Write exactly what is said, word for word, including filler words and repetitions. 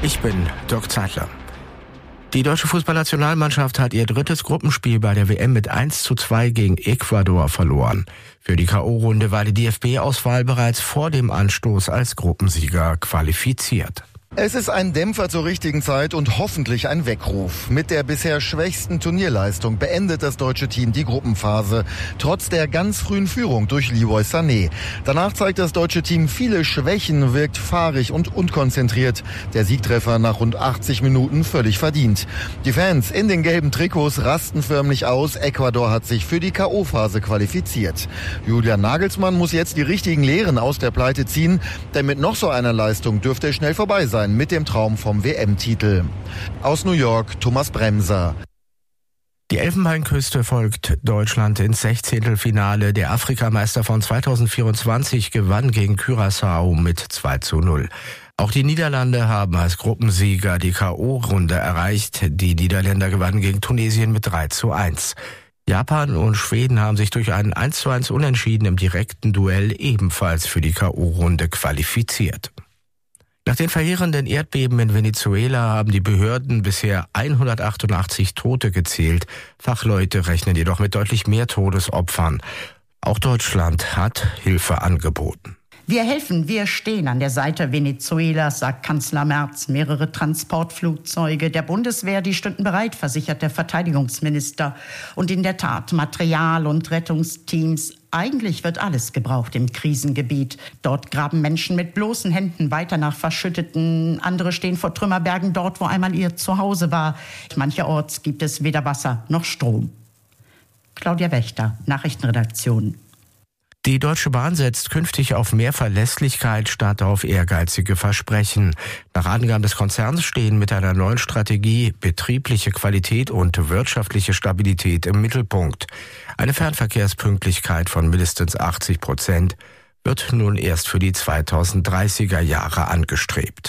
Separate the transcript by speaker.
Speaker 1: Ich bin Dirk Zeitler. Die deutsche Fußballnationalmannschaft hat ihr drittes Gruppenspiel bei der W M mit eins zu zwei gegen Ecuador verloren. Für die K O-Runde war die D F B-Auswahl bereits vor dem Anstoß als Gruppensieger qualifiziert.
Speaker 2: Es ist ein Dämpfer zur richtigen Zeit und hoffentlich ein Weckruf. Mit der bisher schwächsten Turnierleistung beendet das deutsche Team die Gruppenphase, trotz der ganz frühen Führung durch Leroy Sané. Danach zeigt das deutsche Team viele Schwächen, wirkt fahrig und unkonzentriert. Der Siegtreffer nach rund achtzig Minuten völlig verdient. Die Fans in den gelben Trikots rasten förmlich aus. Ecuador hat sich für die K O-Phase qualifiziert. Julian Nagelsmann muss jetzt die richtigen Lehren aus der Pleite ziehen, denn mit noch so einer Leistung dürfte es schnell vorbei sein mit dem Traum vom W M-Titel. Aus New York, Thomas Bremser.
Speaker 1: Die Elfenbeinküste folgt Deutschland ins Sechzehntelfinale. Der Afrikameister von zweitausendvierundzwanzig gewann gegen Curaçao mit zwei zu null. Auch die Niederlande haben als Gruppensieger die K O-Runde erreicht. Die Niederländer gewannen gegen Tunesien mit drei zu eins. Japan und Schweden haben sich durch einen eins zu eins Unentschieden im direkten Duell ebenfalls für die K O-Runde qualifiziert. Nach den verheerenden Erdbeben in Venezuela haben die Behörden bisher hundertachtundachtzig Tote gezählt. Fachleute rechnen jedoch mit deutlich mehr Todesopfern. Auch Deutschland hat Hilfe angeboten.
Speaker 3: Wir helfen, wir stehen an der Seite Venezuelas, sagt Kanzler Merz. Mehrere Transportflugzeuge der Bundeswehr, die stünden bereit, versichert der Verteidigungsminister. Und in der Tat, Material und Rettungsteams. Eigentlich wird alles gebraucht im Krisengebiet. Dort graben Menschen mit bloßen Händen weiter nach Verschütteten. Andere stehen vor Trümmerbergen dort, wo einmal ihr Zuhause war. Mancherorts gibt es weder Wasser noch Strom. Claudia Wächter, Nachrichtenredaktion.
Speaker 1: Die Deutsche Bahn setzt künftig auf mehr Verlässlichkeit statt auf ehrgeizige Versprechen. Nach Angaben des Konzerns stehen mit einer neuen Strategie betriebliche Qualität und wirtschaftliche Stabilität im Mittelpunkt. Eine Fernverkehrspünktlichkeit von mindestens achtzig Prozent wird nun erst für die zweitausenddreißiger Jahre angestrebt.